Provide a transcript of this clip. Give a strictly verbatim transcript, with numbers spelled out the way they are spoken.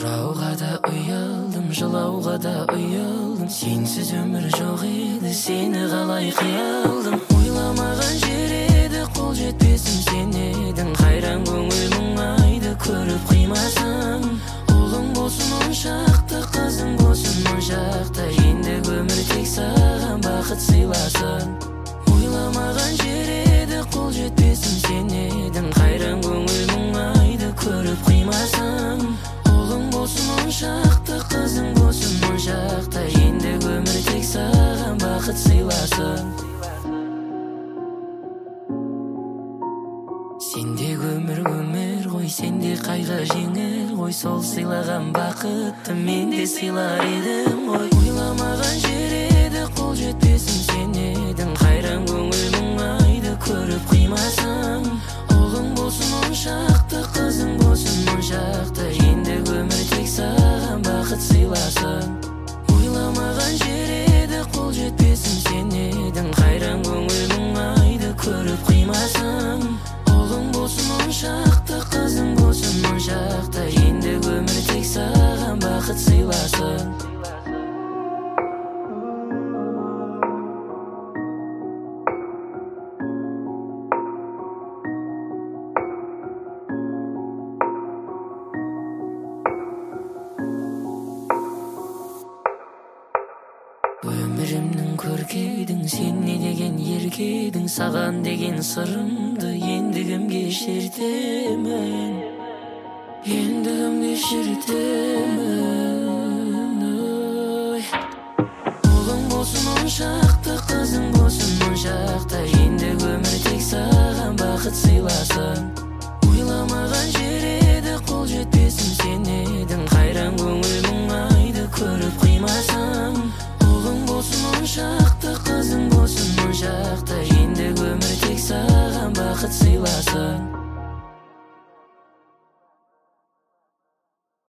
Жылауға да ұялдым, жылауға да ұялдым. Сенсіз өмір жоқ еді, сені қалай қиялдым. Ойламаған жер еді, қол жетпесім сен едің. Қайран көңіл мұңайды көріп қимасам. Ұлың болсын оншақты, қызың болсын моншақты. Енді өмір тек саған бақыт сыйласын. Ойламаған жер еді, қол жетпесім сен едің. Қайран көңіл мұңайды көріп қимасам. Ұлың болсын оншақты, қызың болсын моншақты. Енді өмір тек саған бақыт сыйласын. Сенде өмір өмір ғой, сенде қайғы жеңіл ғой. Сол сыйлаған бақытты мен де сыйлар едім ғой. Ойламаған жер еді, қол жетпесім сен едің. Қайран көңіл мұңайды көріп қимасам. Ұлың болсын оншақты, қызың болсын моншақты. Енді өмір тек саған бақыт сыйласын. Ойламаған жер еді, қол жетпесім сен едің. Қайран көңіл мұңайды көріп қимасам. Ұлың болсын оншақты, қызың болсын моншақты. Енді өмір тек саған бақыт сыйласын. Өмірімнің көркедің, сен не деген еркедің. Саған деген сырымды енді кімге шертемін, енді кімге шертемін. Ой. Ұлың болсын оншақты, қызың болсын моншақты. Енді өмір тек саған бақыт сыйласын. Ойламаған жер еді, қол жетпесім сен едің. Қайран көңіл мұңайды көріп қимасам. Ұлың болсын оншақты, қызың болсын моншақты. Енді өмір тек саған бақыт сыйласын.